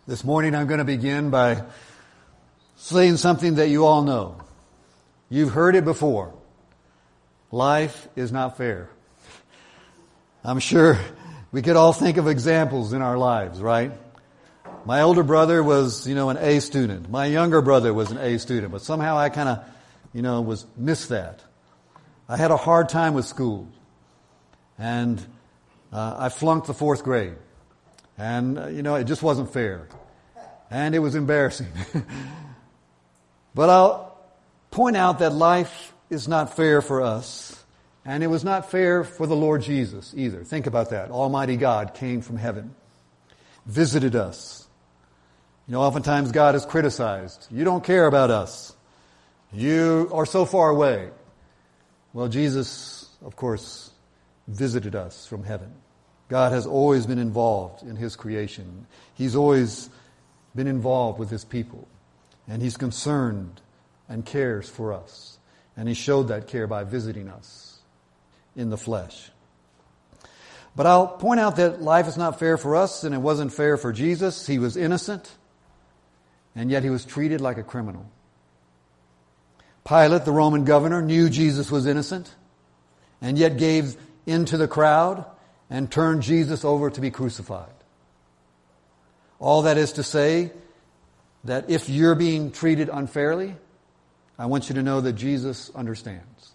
This morning I'm going to begin by saying something that you all know. You've heard it before. Life is not fair. I'm sure we could all think of examples in our lives, right? My older brother was, an A student. My younger brother was an A student, but somehow I kind of, missed that. I had a hard time with school, and I flunked the 4th grade. And, it just wasn't fair. And it was embarrassing. But I'll point out that life is not fair for us. And it was not fair for the Lord Jesus either. Think about that. Almighty God came from heaven, visited us. Oftentimes God is criticized. You don't care about us. You are so far away. Well, Jesus, of course, visited us from heaven. God has always been involved in His creation. He's always been involved with His people. And He's concerned and cares for us. And He showed that care by visiting us in the flesh. But I'll point out that life is not fair for us, and it wasn't fair for Jesus. He was innocent, and yet He was treated like a criminal. Pilate, the Roman governor, knew Jesus was innocent, and yet gave in to the crowd and turned Jesus over to be crucified. All that is to say that if you're being treated unfairly, I want you to know that Jesus understands.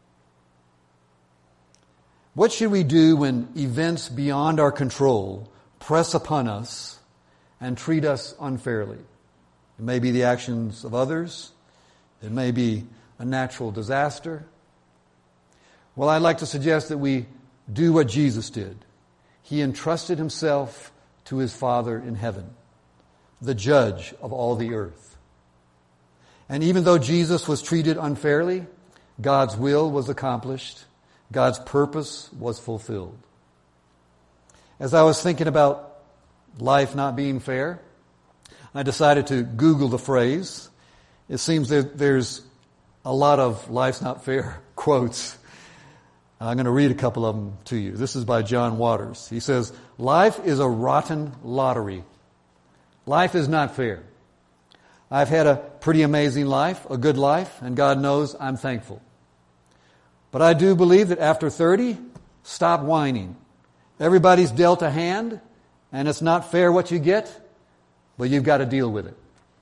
What should we do when events beyond our control press upon us and treat us unfairly? It may be the actions of others. It may be a natural disaster. Well, I'd like to suggest that we do what Jesus did. He entrusted Himself to His Father in heaven, the judge of all the earth. And even though Jesus was treated unfairly, God's will was accomplished. God's purpose was fulfilled. As I was thinking about life not being fair, I decided to Google the phrase. It seems that there's a lot of life's not fair quotes. I'm going to read a couple of them to you. This is by John Waters. He says, "Life is a rotten lottery. Life is not fair. I've had a pretty amazing life, a good life, and God knows I'm thankful. But I do believe that after 30, stop whining. Everybody's dealt a hand, and it's not fair what you get, but you've got to deal with it."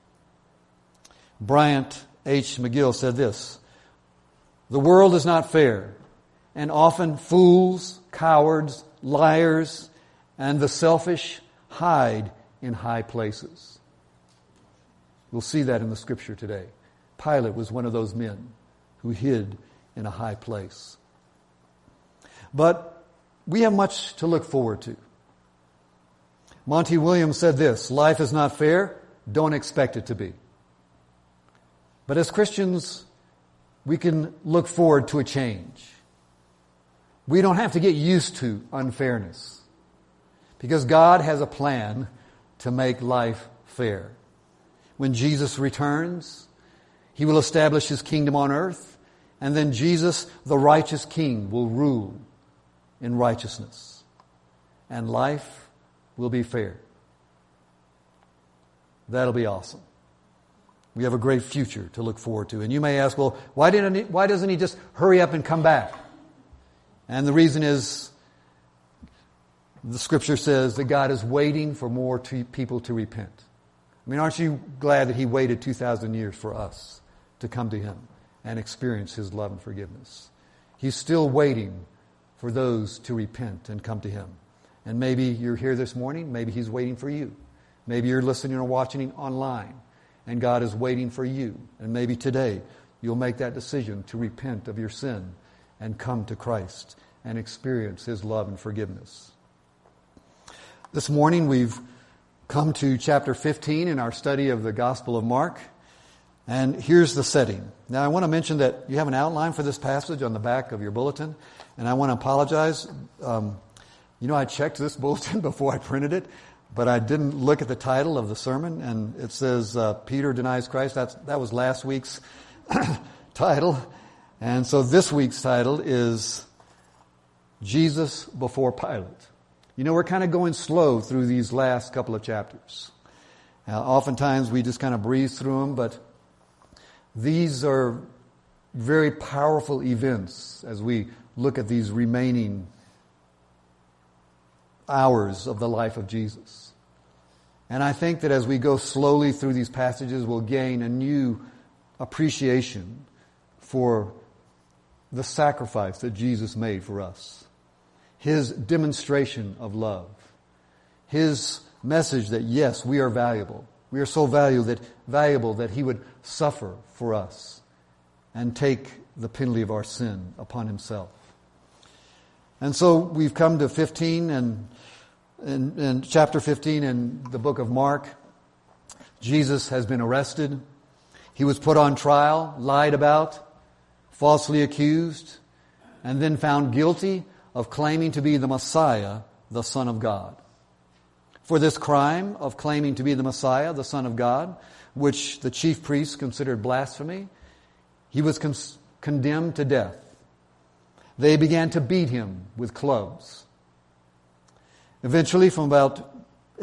Bryant H. McGill said this, "The world is not fair, and often fools, cowards, liars, and the selfish hide in high places." We'll see that in the Scripture today. Pilate was one of those men who hid in a high place. But we have much to look forward to. Monty Williams said this, "Life is not fair, don't expect it to be." But as Christians, we can look forward to a change. We don't have to get used to unfairness, because God has a plan to make life fair. When Jesus returns, He will establish His kingdom on earth, and then Jesus, the righteous King, will rule in righteousness, and life will be fair. That'll be awesome. We have a great future to look forward to. And you may ask, well, why doesn't He just hurry up and come back? And the reason is, the Scripture says that God is waiting for more people to repent. I mean, aren't you glad that He waited 2,000 years for us to come to Him and experience His love and forgiveness? He's still waiting for those to repent and come to Him. And maybe you're here this morning, maybe He's waiting for you. Maybe you're listening or watching online, and God is waiting for you. And maybe today you'll make that decision to repent of your sin and come to Christ and experience His love and forgiveness. This morning we've come to chapter 15 in our study of the Gospel of Mark. And here's the setting. Now I want to mention that you have an outline for this passage on the back of your bulletin. And I want to apologize. I checked this bulletin before I printed it, but I didn't look at the title of the sermon. And it says, Peter denies Christ. That was last week's title. And so this week's title is Jesus before Pilate. We're kind of going slow through these last couple of chapters. Oftentimes we just kind of breeze through them, but these are very powerful events as we look at these remaining hours of the life of Jesus. And I think that as we go slowly through these passages, we'll gain a new appreciation for the sacrifice that Jesus made for us. His demonstration of love. His message that yes, we are valuable. We are so valuable that He would suffer for us and take the penalty of our sin upon Himself. And so we've come to 15 and chapter 15 in the book of Mark. Jesus has been arrested. He was put on trial, lied about, falsely accused, and then found guilty of claiming to be the Messiah, the Son of God. For this crime of claiming to be the Messiah, the Son of God, which the chief priests considered blasphemy, he was condemned to death. They began to beat him with clubs. Eventually, from about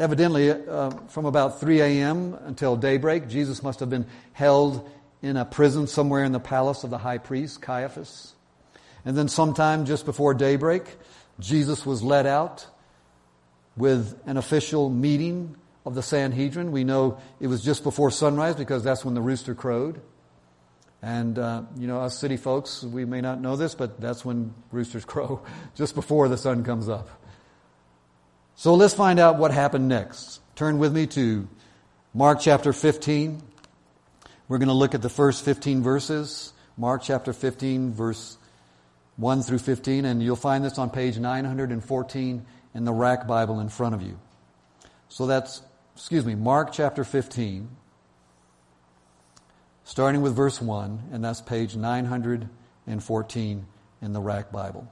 3 a.m. until daybreak, Jesus must have been held in a prison somewhere in the palace of the high priest, Caiaphas. And then sometime just before daybreak, Jesus was led out with an official meeting of the Sanhedrin. We know it was just before sunrise because that's when the rooster crowed. And, us city folks, we may not know this, but that's when roosters crow, just before the sun comes up. So let's find out what happened next. Turn with me to Mark chapter 15. We're going to look at the first 15 verses. Mark chapter 15, verse 1 through 15. And you'll find this on page 914 in the Rack Bible in front of you. So that's, Mark chapter 15, starting with verse 1, and that's page 914 in the Rack Bible.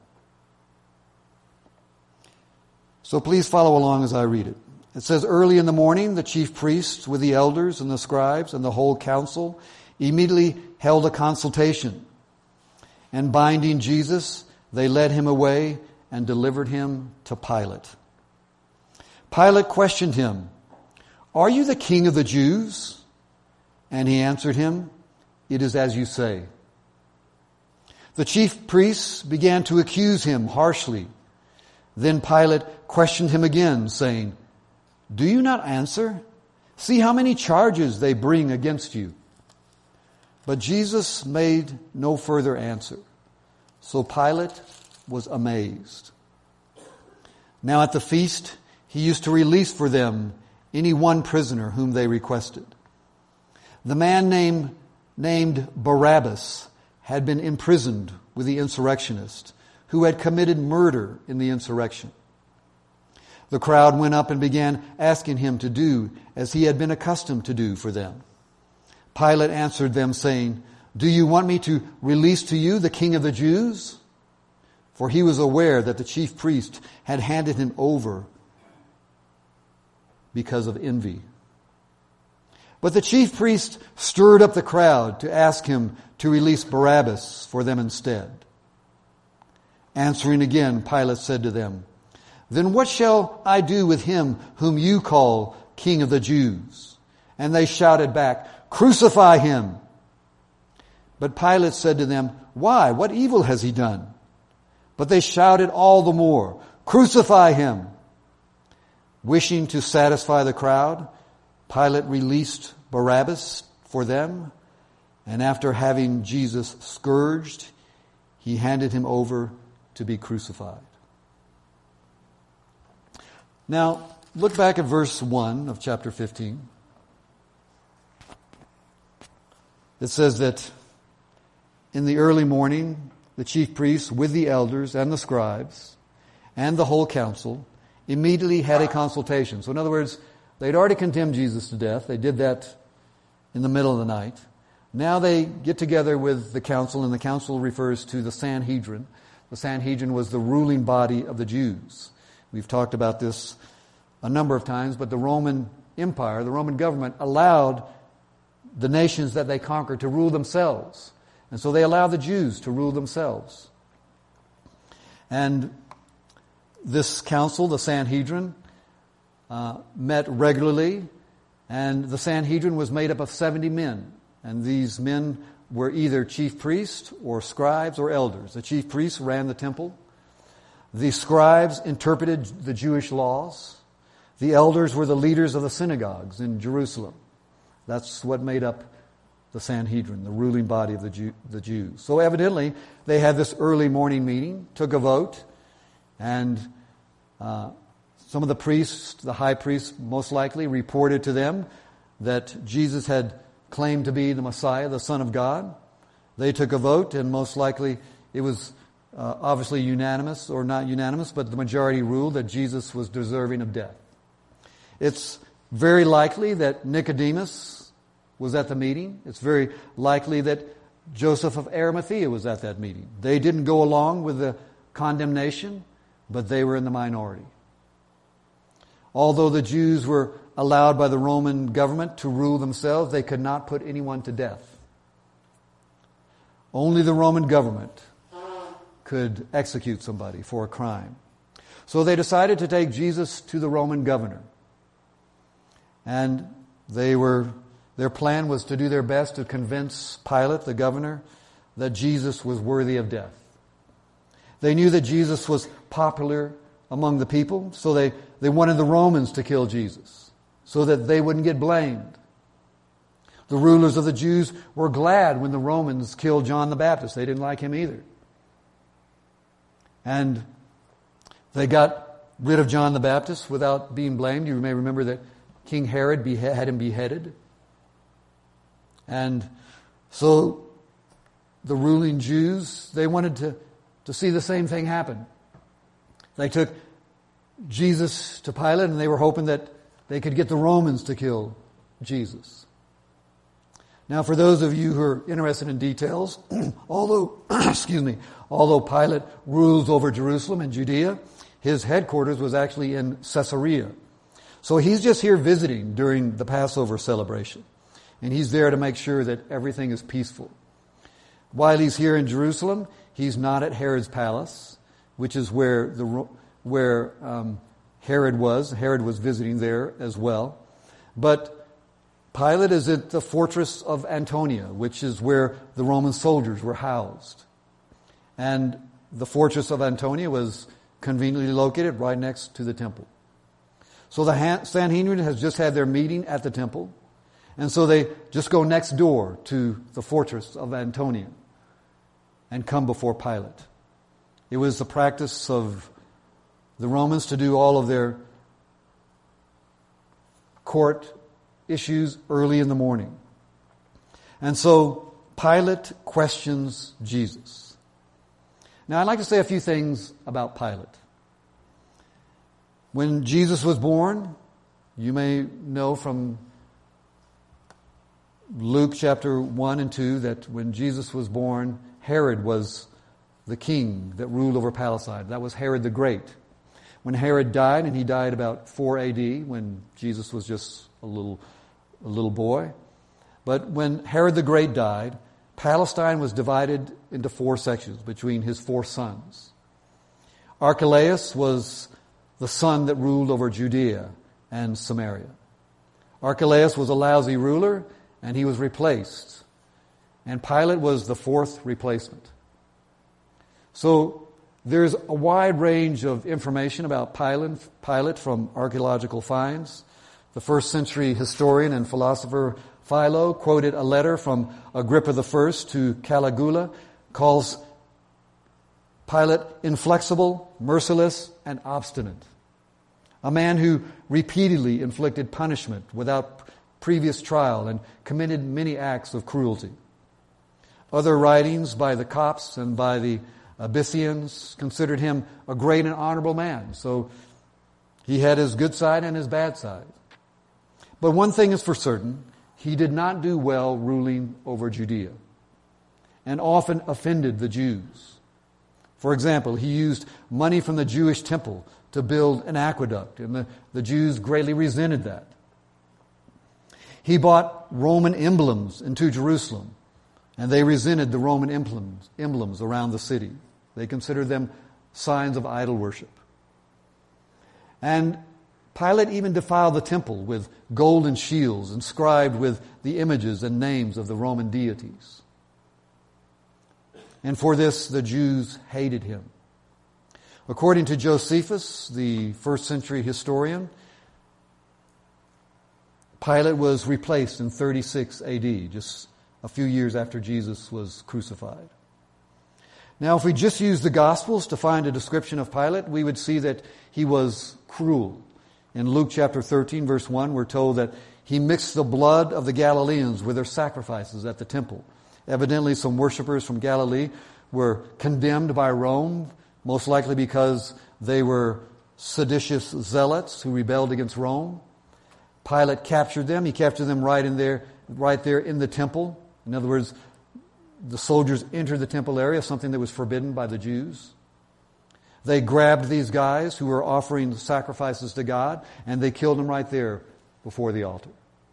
So please follow along as I read it. It says, "Early in the morning, the chief priests with the elders and the scribes and the whole council immediately held a consultation. And binding Jesus, they led him away and delivered him to Pilate. Pilate questioned him, 'Are you the king of the Jews?' And he answered him, 'It is as you say.' The chief priests began to accuse him harshly. Then Pilate questioned him again, saying, 'Do you not answer? See how many charges they bring against you.' But Jesus made no further answer. So Pilate was amazed. Now at the feast, he used to release for them any one prisoner whom they requested. The man named Barabbas had been imprisoned with the insurrectionists who had committed murder in the insurrection. The crowd went up and began asking him to do as he had been accustomed to do for them. Pilate answered them, saying, 'Do you want me to release to you the king of the Jews?' For he was aware that the chief priest had handed him over because of envy. But the chief priest stirred up the crowd to ask him to release Barabbas for them instead. Answering again, Pilate said to them, 'Then what shall I do with him whom you call King of the Jews?' And they shouted back, 'Crucify him!' But Pilate said to them, 'Why? What evil has he done?' But they shouted all the more, 'Crucify him!' Wishing to satisfy the crowd, Pilate released Barabbas for them, and after having Jesus scourged, he handed him over to be crucified. Now, look back at verse 1 of chapter 15. It says that in the early morning, the chief priests with the elders and the scribes and the whole council immediately had a consultation. So in other words, they'd already condemned Jesus to death. They did that in the middle of the night. Now they get together with the council, and the council refers to the Sanhedrin. The Sanhedrin was the ruling body of the Jews. We've talked about this a number of times, but the Roman Empire, the Roman government, allowed the nations that they conquered to rule themselves. And so they allowed the Jews to rule themselves. And this council, the Sanhedrin, met regularly And the Sanhedrin was made up of 70 men. And these men were either chief priests or scribes or elders. The chief priests ran the temple. The scribes interpreted the Jewish laws. The elders were the leaders of the synagogues in Jerusalem. That's what made up the Sanhedrin, the ruling body of the Jews. So evidently, they had this early morning meeting, took a vote, and some of the priests, the high priests most likely, reported to them that Jesus had claimed to be the Messiah, the Son of God. They took a vote, and most likely it was obviously unanimous, or not unanimous, but the majority ruled that Jesus was deserving of death. It's very likely that Nicodemus was at the meeting. It's very likely that Joseph of Arimathea was at that meeting. They didn't go along with the condemnation, but they were in the minority. Although the Jews were allowed by the Roman government to rule themselves, they could not put anyone to death. Only the Roman government could execute somebody for a crime. So they decided to take Jesus to the Roman governor. And their plan was to do their best to convince Pilate, the governor, that Jesus was worthy of death. They knew that Jesus was popular among the people, so they wanted the Romans to kill Jesus so that they wouldn't get blamed. The rulers of the Jews were glad when the Romans killed John the Baptist. They didn't like him either. And they got rid of John the Baptist without being blamed. You may remember that King Herod had him beheaded. And so the ruling Jews, they wanted to see the same thing happen. They took Jesus to Pilate, and they were hoping that they could get the Romans to kill Jesus. Now, for those of you who are interested in details, although Pilate rules over Jerusalem and Judea, his headquarters was actually in Caesarea. So he's just here visiting during the Passover celebration. And he's there to make sure that everything is peaceful. While he's here in Jerusalem, he's not at Herod's palace, which is where Herod was. Herod was visiting there as well. But Pilate is at the fortress of Antonia, which is where the Roman soldiers were housed. And the fortress of Antonia was conveniently located right next to the temple. So the Sanhedrin has just had their meeting at the temple. And so they just go next door to the fortress of Antonia and come before Pilate. It was the practice of the Romans to do all of their court issues early in the morning. And so Pilate questions Jesus. Now, I'd like to say a few things about Pilate. When Jesus was born, you may know from Luke chapter 1 and 2 that when Jesus was born, Herod was the king that ruled over Palestine. That was Herod the Great. When Herod died, and he died about 4 A.D., when Jesus was just a little boy. But when Herod the Great died, Palestine was divided into 4 sections between his 4 sons. Archelaus was the son that ruled over Judea and Samaria. Archelaus was a lousy ruler, and he was replaced. And Pilate was the 4th replacement. So there's a wide range of information about Pilate from archaeological finds. The 1st century historian and philosopher Philo quoted a letter from Agrippa I to Caligula, calls Pilate inflexible, merciless, and obstinate. A man who repeatedly inflicted punishment without previous trial and committed many acts of cruelty. Other writings by the Copts and by the Abyssinians considered him a great and honorable man. So he had his good side and his bad side. But one thing is for certain, he did not do well ruling over Judea and often offended the Jews. For example, he used money from the Jewish temple to build an aqueduct, and the Jews greatly resented that. He bought Roman emblems into Jerusalem, and they resented the Roman emblems around the city. They considered them signs of idol worship. And Pilate even defiled the temple with golden shields inscribed with the images and names of the Roman deities. And for this, the Jews hated him. According to Josephus, the first century historian, Pilate was replaced in 36 AD, just a few years after Jesus was crucified. Now, if we just use the Gospels to find a description of Pilate, we would see that he was cruel. In Luke chapter 13, verse 1, we're told that he mixed the blood of the Galileans with their sacrifices at the temple. Evidently, some worshipers from Galilee were condemned by Rome, most likely because they were seditious zealots who rebelled against Rome. Pilate captured them. He captured them right there in the temple. In other words, the soldiers entered the temple area, something that was forbidden by the Jews. They grabbed these guys who were offering sacrifices to God, and they killed them right there before the altar.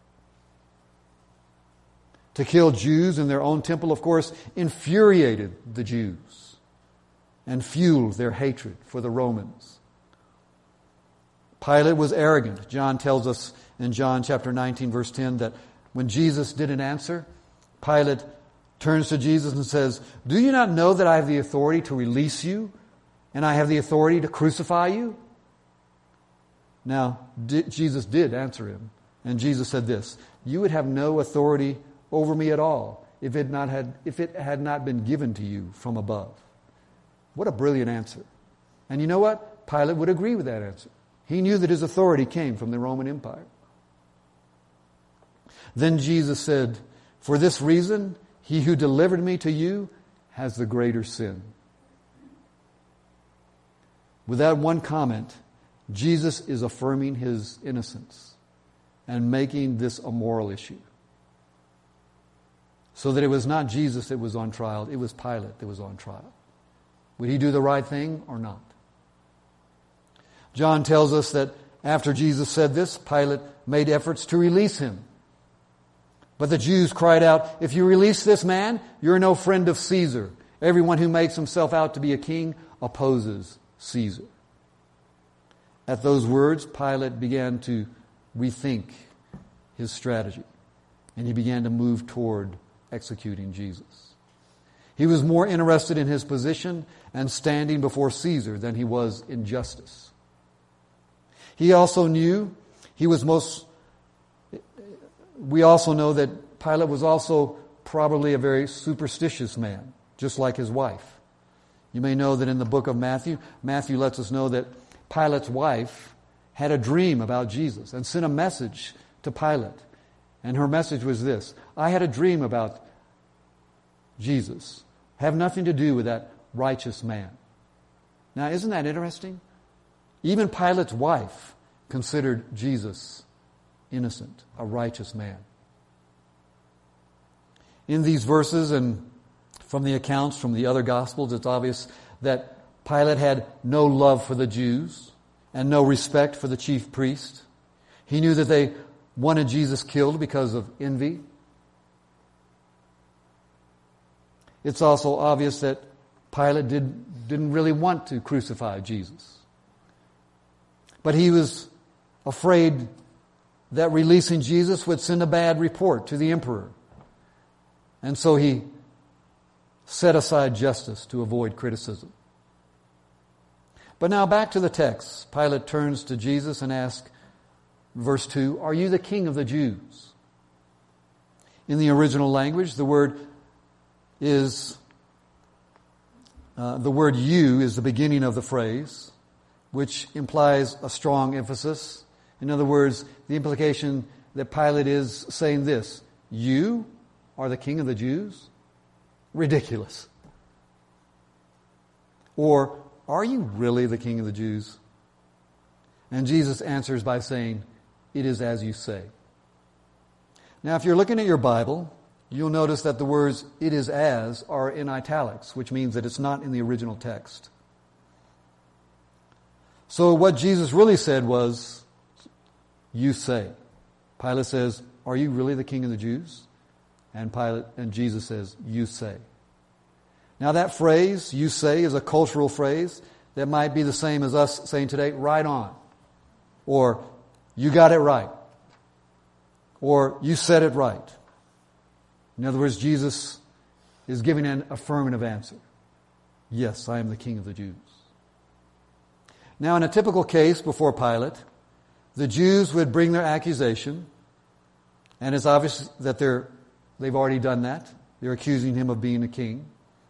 To kill Jews in their own temple, of course, infuriated the Jews and fueled their hatred for the Romans. Pilate was arrogant. John tells us in John chapter 19, verse 10, that when Jesus didn't answer, Pilate turns to Jesus and says, "Do you not know that I have the authority to release you and I have the authority to crucify you?" Now, Jesus did answer him. And Jesus said this, "You would have no authority over me at all if it had not been given to you from above." What a brilliant answer. And you know what? Pilate would agree with that answer. He knew that his authority came from the Roman Empire. Then Jesus said, "For this reason, he who delivered me to you has the greater sin." With that one comment, Jesus is affirming his innocence and making this a moral issue. So that it was not Jesus that was on trial, it was Pilate that was on trial. Would he do the right thing or not? John tells us that after Jesus said this, Pilate made efforts to release him. But the Jews cried out, "If you release this man, you're no friend of Caesar. Everyone who makes himself out to be a king opposes Caesar." At those words, Pilate began to rethink his strategy, and he began to move toward executing Jesus. He was more interested in his position and standing before Caesar than he was in justice. He also knew we also know that Pilate was also probably a very superstitious man, just like his wife. You may know that in the book of Matthew lets us know that Pilate's wife had a dream about Jesus and sent a message to Pilate. And her message was this: "I had a dream about Jesus. Have nothing to do with that righteous man." Now, isn't that interesting? Even Pilate's wife considered Jesus innocent, a righteous man. In these verses and from the accounts from the other Gospels, it's obvious that Pilate had no love for the Jews and no respect for the chief priest. He knew that they wanted Jesus killed because of envy. It's also obvious that Pilate didn't really want to crucify Jesus. But he was afraid that releasing Jesus would send a bad report to the emperor. And so he set aside justice to avoid criticism. But now back to the text. Pilate turns to Jesus and asks, verse 2, "Are you the king of the Jews?" In the original language, the word "you" is the beginning of the phrase, which implies a strong emphasis. In other words, the implication that Pilate is saying this: "You are the king of the Jews?" Ridiculous. Or, "Are you really the king of the Jews?" And Jesus answers by saying, "It is as you say." Now, if you're looking at your Bible, you'll notice that the words "it is as" are in italics, which means that it's not in the original text. So what Jesus really said was, "You say." Pilate says, "Are you really the king of the Jews?" And Jesus says, "You say." Now that phrase, "you say," is a cultural phrase that might be the same as us saying today, "right on," or You got it right. Or you said it right. In other words, Jesus is giving an affirmative answer. Yes, I am the King of the Jews. Now, in a typical case before Pilate, the Jews would bring their accusation, and it's obvious that they've already done that. They're accusing him of being a king.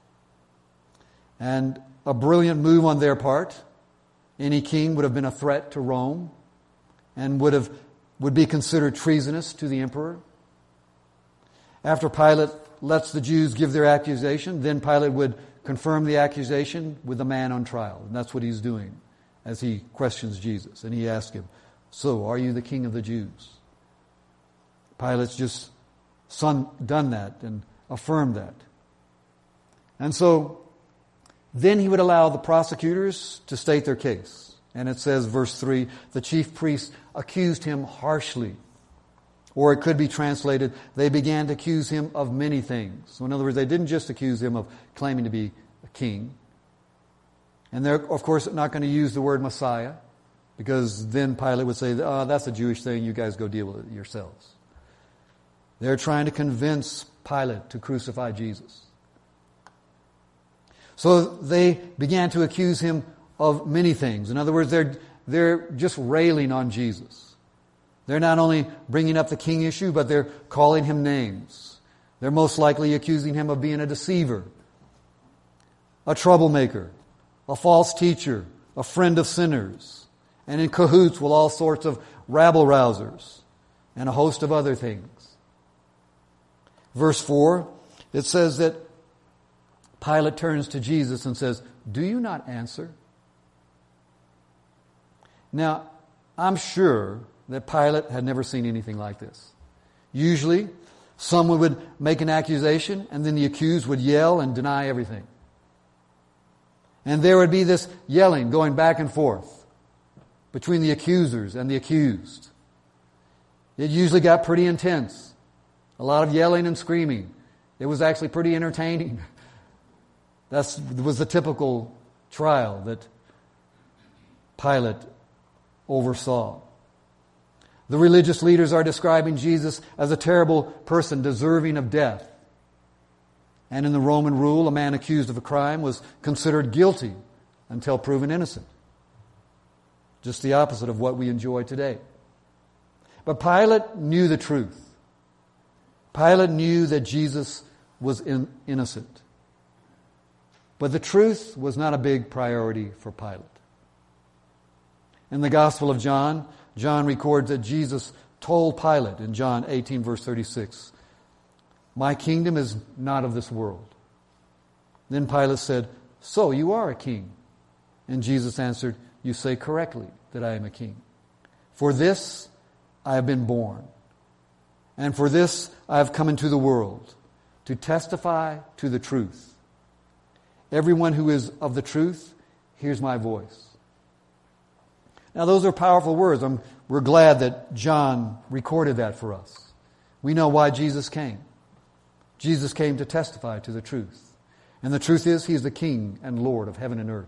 And a brilliant move on their part. Any king would have been a threat to Rome and would be considered treasonous to the emperor. After Pilate lets the Jews give their accusation, then Pilate would confirm the accusation with the man on trial. And that's what he's doing as he questions Jesus. And he asks him, so, are you the King of the Jews? Pilate's just done that and affirmed that. And so, then he would allow the prosecutors to state their case. And it says, verse 3, the chief priests accused him harshly. Or it could be translated, they began to accuse him of many things. So in other words, they didn't just accuse him of claiming to be a king. And they're, of course, not going to use the word Messiah, because then Pilate would say, oh, that's a Jewish thing, you guys go deal with it yourselves. They're trying to convince Pilate to crucify Jesus. So they began to accuse him of many things. In other words, they're just railing on Jesus. They're not only bringing up the king issue, but they're calling him names. They're most likely accusing him of being a deceiver, a troublemaker, a false teacher, a friend of sinners, and in cahoots with all sorts of rabble-rousers and a host of other things. Verse 4, it says that Pilate turns to Jesus and says, do you not answer? Now, I'm sure that Pilate had never seen anything like this. Usually, someone would make an accusation and then the accused would yell and deny everything. And there would be this yelling going back and forth between the accusers and the accused. It usually got pretty intense. A lot of yelling and screaming. It was actually pretty entertaining. That was the typical trial that Pilate oversaw. The religious leaders are describing Jesus as a terrible person deserving of death. And in the Roman rule, a man accused of a crime was considered guilty until proven innocent. Just the opposite of what we enjoy today. But Pilate knew the truth. Pilate knew that Jesus was innocent. But the truth was not a big priority for Pilate. In the Gospel of John, John records that Jesus told Pilate in John 18, verse 36, my kingdom is not of this world. Then Pilate said, so you are a king. And Jesus answered, you say correctly that I am a king. For this I have been born. And for this I have come into the world, to testify to the truth. Everyone who is of the truth hears my voice. Now those are powerful words. We're glad that John recorded that for us. We know why Jesus came. Jesus came to testify to the truth. And the truth is, He is the King and Lord of heaven and earth.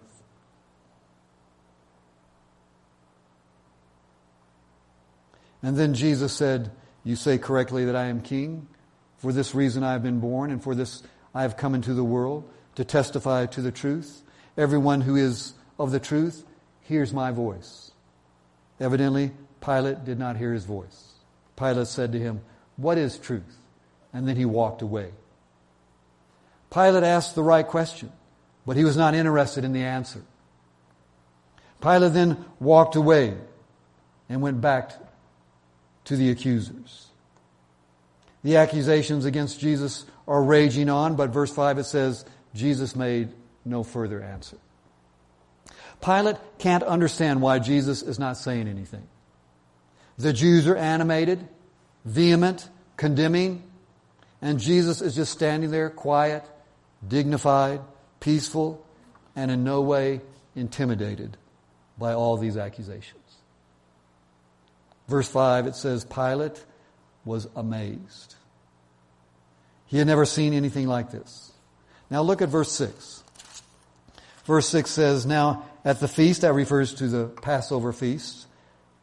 And then Jesus said, you say correctly that I am king. For this reason I have been born, and for this I have come into the world, to testify to the truth. Everyone who is of the truth hears my voice. Evidently, Pilate did not hear his voice. Pilate said to him, what is truth? And then he walked away. Pilate asked the right question, but he was not interested in the answer. Pilate then walked away and went back to the accusers. The accusations against Jesus are raging on, but verse 5 it says, Jesus made no further answer. Pilate can't understand why Jesus is not saying anything. The Jews are animated, vehement, condemning, and Jesus is just standing there quiet, dignified, peaceful, and in no way intimidated by all these accusations. Verse 5, it says, Pilate was amazed. He had never seen anything like this. Now look at verse 6. Verse 6 says, now at the feast, that refers to the Passover feast,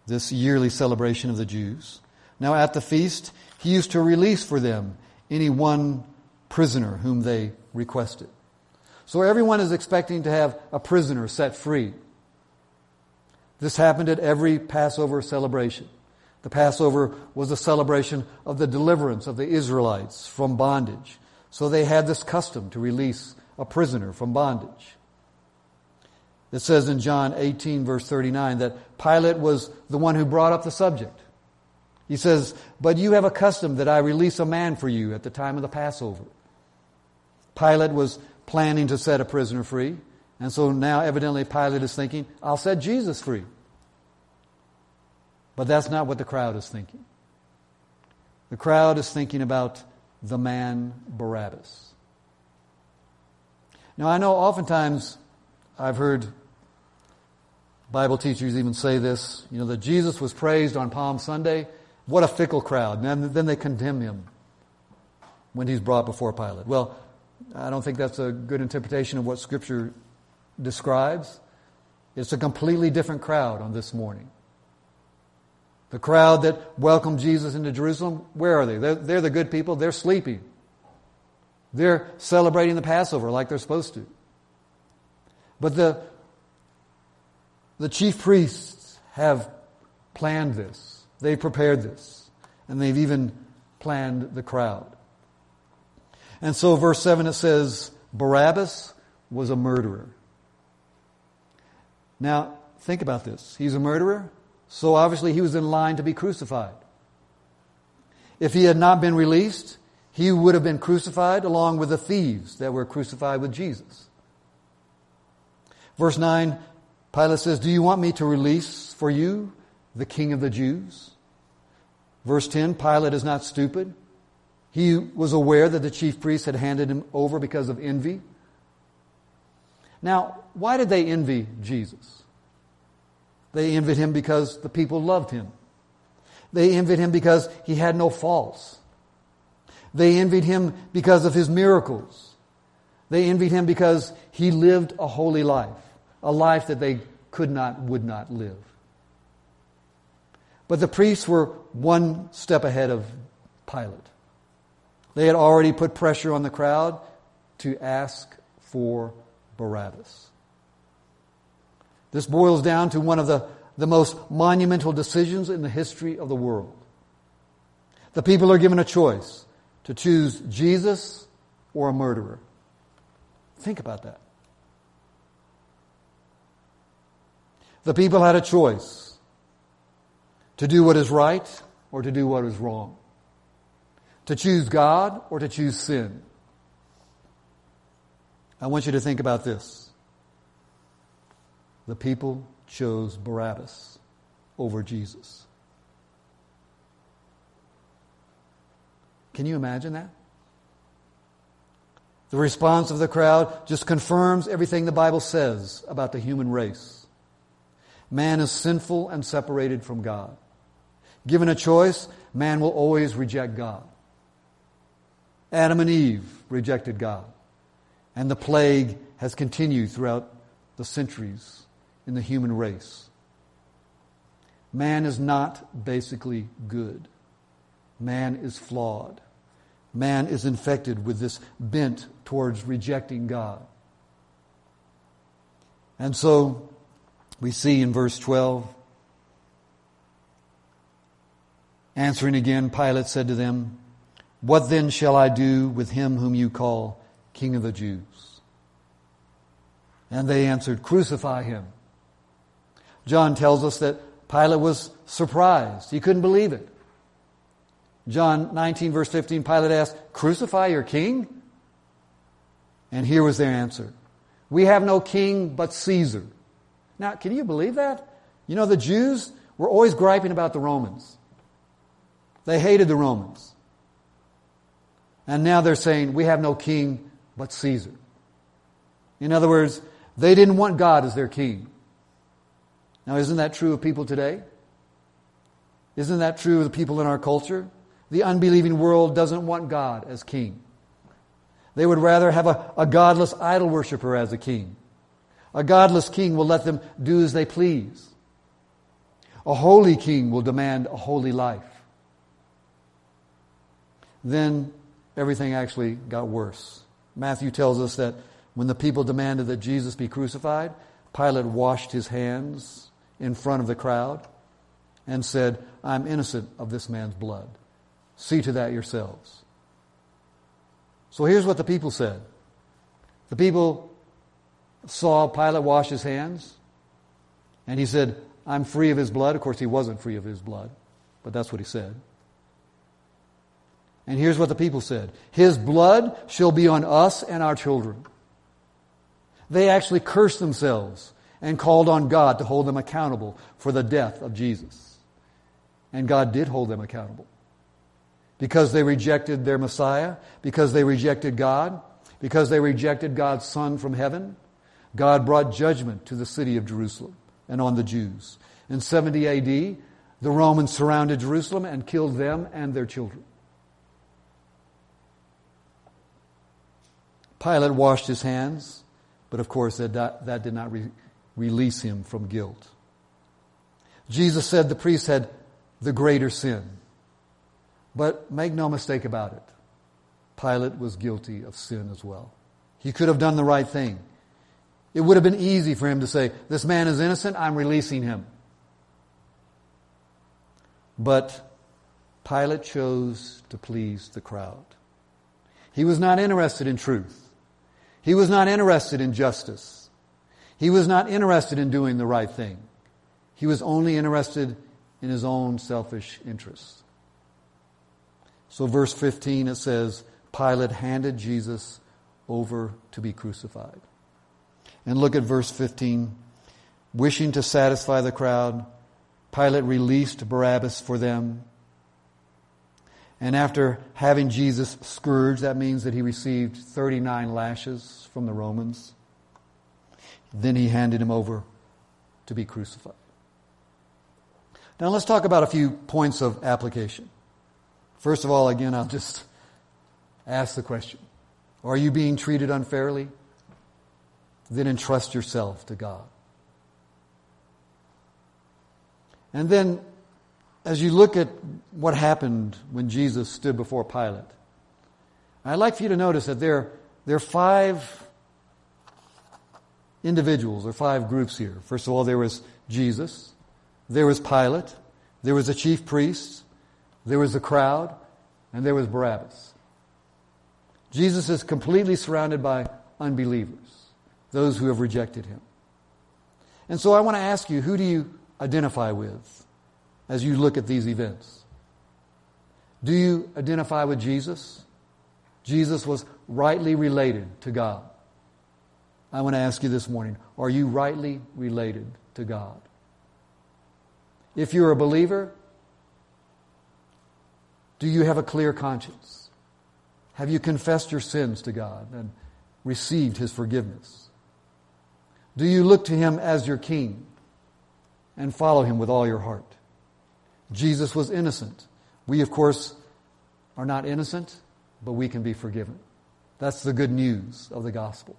this yearly celebration of the Jews. Now at the feast, he used to release for them any one prisoner whom they requested. So everyone is expecting to have a prisoner set free. This happened at every Passover celebration. The Passover was a celebration of the deliverance of the Israelites from bondage. So they had this custom to release a prisoner from bondage. It says in John 18, verse 39, that Pilate was the one who brought up the subject. He says, "But you have a custom that I release a man for you at the time of the Passover." Pilate was planning to set a prisoner free, and so now evidently Pilate is thinking, "I'll set Jesus free." But that's not what the crowd is thinking. The crowd is thinking about the man Barabbas. Now I know oftentimes I've heard Bible teachers even say this, that Jesus was praised on Palm Sunday. What a fickle crowd. And then they condemn him when he's brought before Pilate. Well, I don't think that's a good interpretation of what Scripture describes. It's a completely different crowd on this morning. The crowd that welcomed Jesus into Jerusalem, where are they? They're the good people. They're sleeping. They're celebrating the Passover like they're supposed to. But the chief priests have planned this. They prepared this. And they've even planned the crowd. And so verse 7 it says, Barabbas was a murderer. Now, think about this. He's a murderer, so obviously he was in line to be crucified. If he had not been released, he would have been crucified along with the thieves that were crucified with Jesus. Verse 9, Pilate says, "Do you want me to release for you the King of the Jews?" Verse 10, Pilate is not stupid. He was aware that the chief priests had handed him over because of envy. Now, why did they envy Jesus? They envied him because the people loved him. They envied him because he had no faults. They envied him because of his miracles. They envied him because he lived a holy life, a life that they would not live. But the priests were one step ahead of Pilate. They had already put pressure on the crowd to ask for Barabbas. This boils down to one of the most monumental decisions in the history of the world. The people are given a choice to choose Jesus or a murderer. Think about that. The people had a choice to do what is right or to do what is wrong. To choose God or to choose sin. I want you to think about this. The people chose Barabbas over Jesus. Can you imagine that? The response of the crowd just confirms everything the Bible says about the human race. Man is sinful and separated from God. Given a choice, man will always reject God. Adam and Eve rejected God. And the plague has continued throughout the centuries in the human race. Man is not basically good. Man is flawed. Man is infected with this bent towards rejecting God. And so we see in verse 12, answering again, Pilate said to them, "What then shall I do with him whom you call King of the Jews?" And they answered, "Crucify him." John tells us that Pilate was surprised. He couldn't believe it. John 19 verse 15, Pilate asked, "Crucify your king?" And here was their answer. "We have no king but Caesar." Now, can you believe that? The Jews were always griping about the Romans. They hated the Romans. And now they're saying, "We have no king but Caesar." In other words, they didn't want God as their king. Now, isn't that true of people today? Isn't that true of the people in our culture? The unbelieving world doesn't want God as king. They would rather have a godless idol worshiper as a king. A godless king will let them do as they please. A holy king will demand a holy life. Then everything actually got worse. Matthew tells us that when the people demanded that Jesus be crucified, Pilate washed his hands in front of the crowd and said, "I'm innocent of this man's blood. See to that yourselves." So here's what the people said. The people saw Pilate wash his hands, and he said, "I'm free of his blood." Of course, he wasn't free of his blood, but that's what he said. And here's what the people said. "His blood shall be on us and our children." They actually cursed themselves and called on God to hold them accountable for the death of Jesus. And God did hold them accountable. Because they rejected their Messiah, because they rejected God, because they rejected God's Son from heaven, God brought judgment to the city of Jerusalem and on the Jews. In 70 AD, the Romans surrounded Jerusalem and killed them and their children. Pilate washed his hands, but of course that did not release him from guilt. Jesus said the priest had the greater sin. But make no mistake about it, Pilate was guilty of sin as well. He could have done the right thing. It would have been easy for him to say, "This man is innocent, I'm releasing him." But Pilate chose to please the crowd. He was not interested in truth. He was not interested in justice. He was not interested in doing the right thing. He was only interested in his own selfish interests. So verse 15, it says, Pilate handed Jesus over to be crucified. And look at verse 15. Wishing to satisfy the crowd, Pilate released Barabbas for them. And after having Jesus scourged, that means that he received 39 lashes from the Romans. Then he handed him over to be crucified. Now let's talk about a few points of application. First of all, again, I'll just ask the question. Are you being treated unfairly? Then entrust yourself to God. And then, as you look at what happened when Jesus stood before Pilate, I'd like for you to notice that there are 5 individuals, or 5 groups here. First of all, there was Jesus. There was Pilate. There was the chief priests. There was the crowd, and there was Barabbas. Jesus is completely surrounded by unbelievers, those who have rejected him. And so I want to ask you, who do you identify with as you look at these events? Do you identify with Jesus? Jesus was rightly related to God. I want to ask you this morning, are you rightly related to God? If you're a believer, do you have a clear conscience? Have you confessed your sins to God and received His forgiveness? Do you look to Him as your King and follow Him with all your heart? Jesus was innocent. We, of course, are not innocent, but we can be forgiven. That's the good news of the gospel.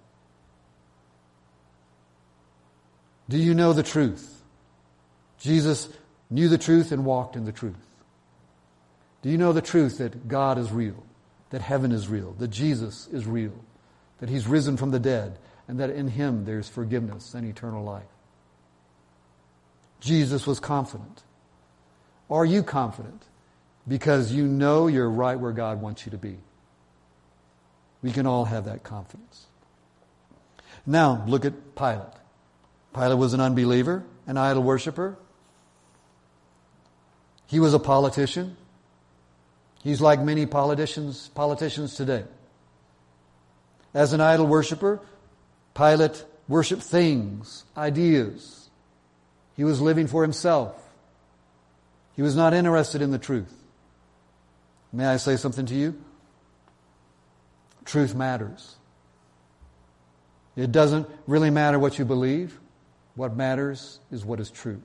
Do you know the truth? Jesus knew the truth and walked in the truth. Do you know the truth that God is real, that heaven is real, that Jesus is real, that He's risen from the dead, and that in Him there's forgiveness and eternal life? Jesus was confident. Are you confident? Because you know you're right where God wants you to be. We can all have that confidence. Now, look at Pilate. Pilate was an unbeliever, an idol worshiper. He was a politician. He's like many politicians today. As an idol worshiper, Pilate worshiped things, ideas. He was living for himself. He was not interested in the truth. May I say something to you? Truth matters. It doesn't really matter what you believe. What matters is what is true.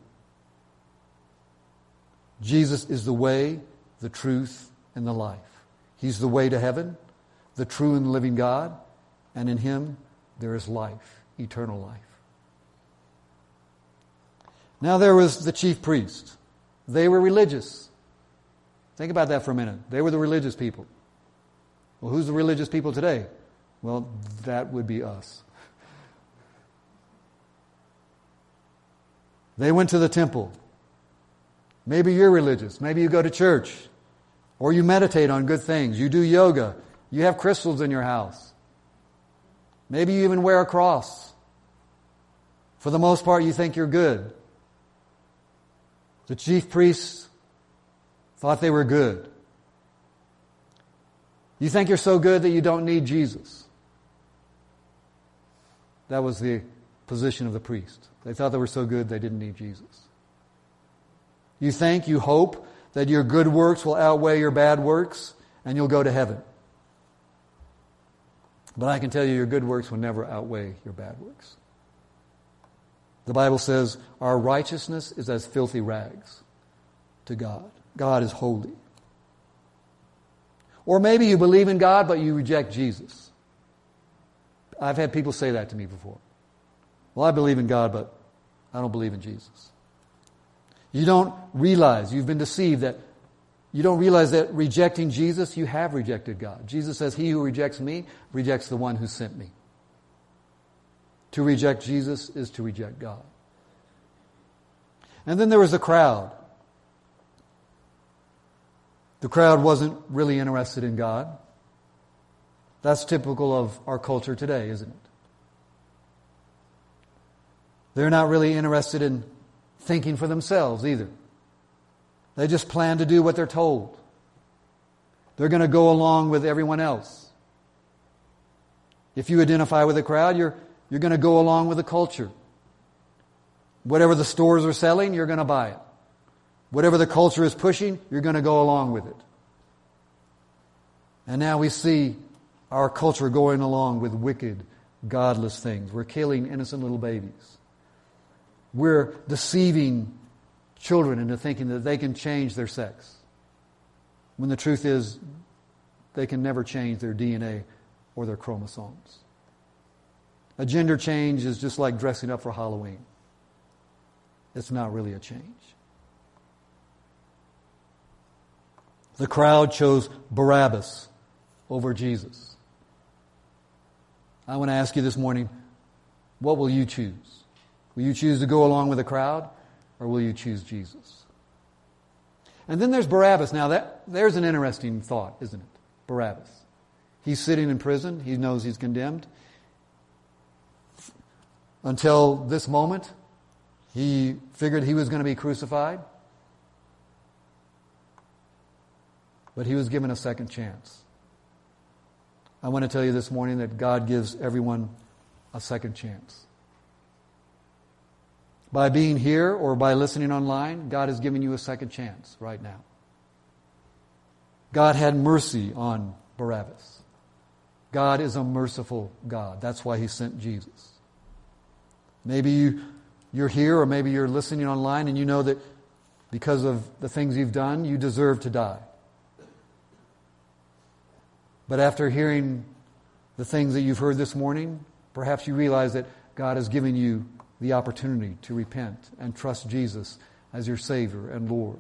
Jesus is the way, the truth, and the life. He's the way to heaven, the true and living God, and in Him there is life, eternal life. Now there was the chief priest. They were religious. Think about that for a minute. They were the religious people. Well, who's the religious people today? Well, that would be us. They went to the temple. Maybe you're religious. Maybe you go to church. Or you meditate on good things. You do yoga. You have crystals in your house. Maybe you even wear a cross. For the most part, you think you're good. The chief priests thought they were good. You think you're so good that you don't need Jesus. That was the position of the priest. They thought they were so good they didn't need Jesus. You hope that your good works will outweigh your bad works and you'll go to heaven. But I can tell you your good works will never outweigh your bad works. The Bible says our righteousness is as filthy rags to God. God is holy. Or maybe you believe in God but you reject Jesus. I've had people say that to me before. Well, I believe in God but I don't believe in Jesus. You don't realize, you've been deceived, that you don't realize that rejecting Jesus, you have rejected God. Jesus says, he who rejects me, rejects the one who sent me. To reject Jesus is to reject God. And then there was the crowd. The crowd wasn't really interested in God. That's typical of our culture today, isn't it? They're not really interested in thinking for themselves either. They just plan to do what they're told. They're going to go along with everyone else. If you identify with the crowd, you're going to go along with the culture. Whatever the stores are selling, you're going to buy it. Whatever the culture is pushing, you're going to go along with it. And now we see our culture going along with wicked, godless things. We're killing innocent little babies. We're deceiving children into thinking that they can change their sex, when the truth is they can never change their DNA or their chromosomes. A gender change is just like dressing up for Halloween. It's not really a change. The crowd chose Barabbas over Jesus. I want to ask you this morning, what will you choose? Will you choose to go along with the crowd, or will you choose Jesus? And then there's Barabbas. Now, there's an interesting thought, isn't it? Barabbas. He's sitting in prison. He knows he's condemned. Until this moment, he figured he was going to be crucified. But he was given a second chance. I want to tell you this morning that God gives everyone a second chance. By being here or by listening online, God has given you a second chance right now. God had mercy on Barabbas. God is a merciful God. That's why He sent Jesus. Maybe you're here or maybe you're listening online and you know that because of the things you've done, you deserve to die. But after hearing the things that you've heard this morning, perhaps you realize that God has given you the opportunity to repent and trust Jesus as your Savior and Lord.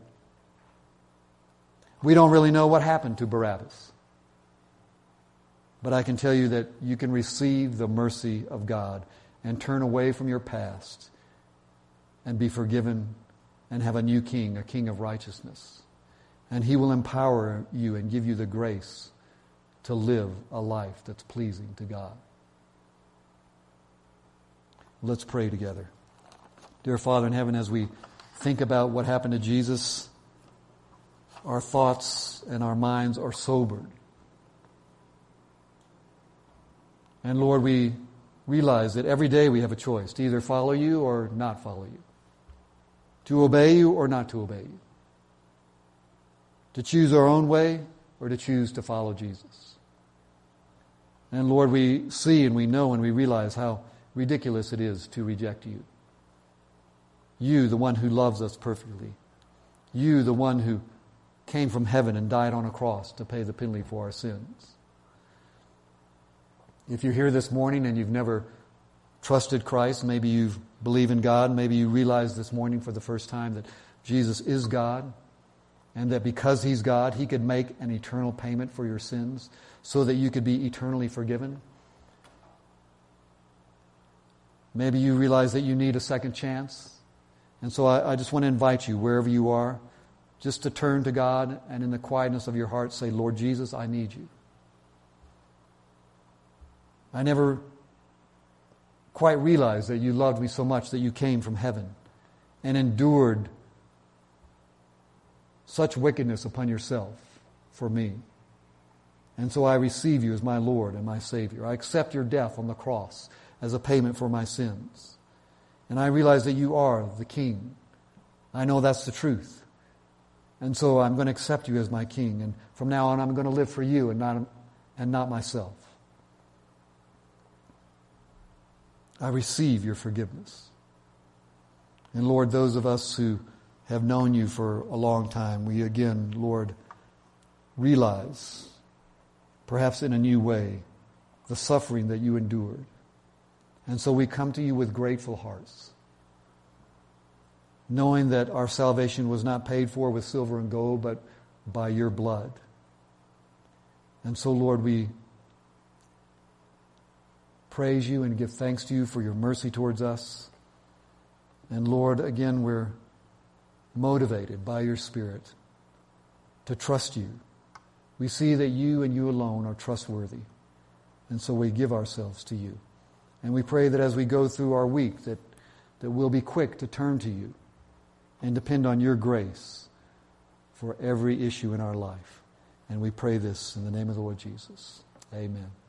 We don't really know what happened to Barabbas. But I can tell you that you can receive the mercy of God and turn away from your past and be forgiven and have a new king, a king of righteousness. And He will empower you and give you the grace to live a life that's pleasing to God. Let's pray together. Dear Father in heaven, as we think about what happened to Jesus, our thoughts and our minds are sobered. And Lord, we realize that every day we have a choice to either follow You or not follow You. To obey You or not to obey You. To choose our own way or to choose to follow Jesus. And Lord, we see and we know and we realize how ridiculous it is to reject You. You, the one who loves us perfectly. You, the one who came from heaven and died on a cross to pay the penalty for our sins. If you're here this morning and you've never trusted Christ. Maybe you believe in God. Maybe you realize this morning for the first time that Jesus is God, and that because He's God, He could make an eternal payment for your sins so that you could be eternally forgiven. Maybe you realize that you need a second chance. And so I just want to invite you, wherever you are, just to turn to God and in the quietness of your heart say, Lord Jesus, I need you. I never quite realized that you loved me so much that you came from heaven and endured such wickedness upon yourself for me. And so I receive you as my Lord and my Savior. I accept your death on the cross as a payment for my sins. And I realize that you are the King. I know that's the truth. And so I'm going to accept you as my King. And from now on, I'm going to live for you and not myself. I receive your forgiveness. And Lord, those of us who have known you for a long time, we again, Lord, realize, perhaps in a new way, the suffering that you endured. And so we come to you with grateful hearts, knowing that our salvation was not paid for with silver and gold, but by your blood. And so, Lord, we praise you and give thanks to you for your mercy towards us. And Lord, again, we're motivated by your Spirit to trust you. We see that you and you alone are trustworthy. And so we give ourselves to you. And we pray that as we go through our week, that we'll be quick to turn to you and depend on your grace for every issue in our life. And we pray this in the name of the Lord Jesus. Amen.